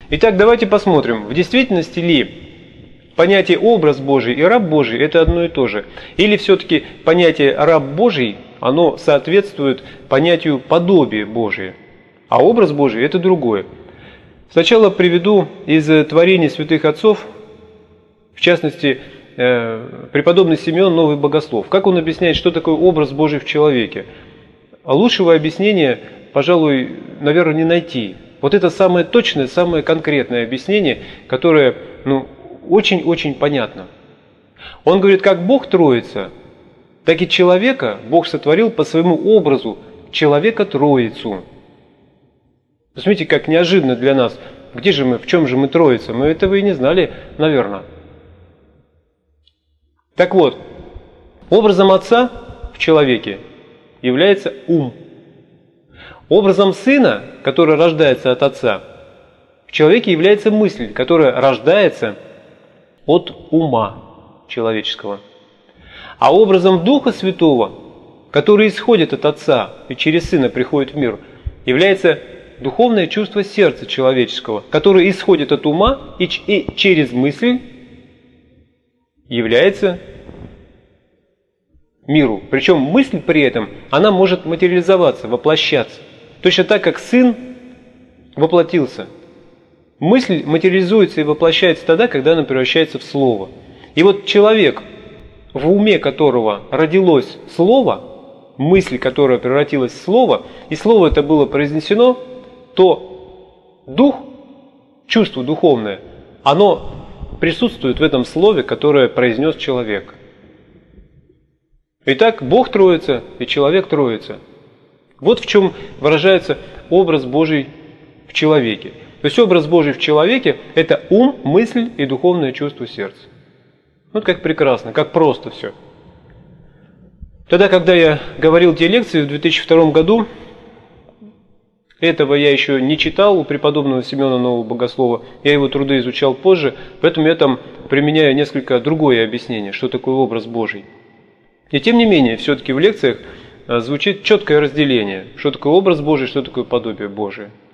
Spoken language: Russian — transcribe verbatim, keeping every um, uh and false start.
Итак, давайте посмотрим, в действительности ли понятие «образ Божий» и «раб Божий» – это одно и то же? Или все-таки понятие «раб Божий» оно соответствует понятию «подобие Божие», а «образ Божий» – это другое? Сначала приведу из творений святых отцов, в частности, преподобный Симеон Новый Богослов. Как он объясняет, что такое образ Божий в человеке? Лучшего объяснения, пожалуй, наверное, не найти. Вот это самое точное, самое конкретное объяснение, которое, ну, очень-очень понятно. Он говорит, как Бог Троица, так и человека Бог сотворил по своему образу, человека Троицу. Посмотрите, как неожиданно для нас. Где же мы, в чем же мы Троица? Мы этого и не знали, наверное. Так вот, образом Отца в человеке является ум. Образом Сына, который рождается от Отца, в человеке является мысль, которая рождается от ума человеческого. А образом Духа Святого, который исходит от Отца и через Сына приходит в мир, является духовное чувство сердца человеческого, которое исходит от ума и, и через мысль является миру. Причем мысль при этом, она может материализоваться, воплощаться. Точно так, как Сын воплотился. Мысль материализуется и воплощается тогда, когда она превращается в Слово. И вот человек, в уме которого родилось Слово, мысль, которая превратилась в Слово, и Слово это было произнесено, то Дух, чувство духовное, оно присутствует в этом Слове, которое произнес человек. Итак, Бог Троица и человек Троица. Вот в чем выражается образ Божий в человеке. То есть образ Божий в человеке – это ум, мысль и духовное чувство сердца. Вот как прекрасно, как просто все. Тогда, когда я говорил те лекции в две тысячи втором году, этого я еще не читал у преподобного Симеона Нового Богослова, я его труды изучал позже, поэтому я там применяю несколько другое объяснение, что такое образ Божий. И тем не менее, все-таки в лекциях звучит четкое разделение, что такое образ Божий, что такое подобие Божие.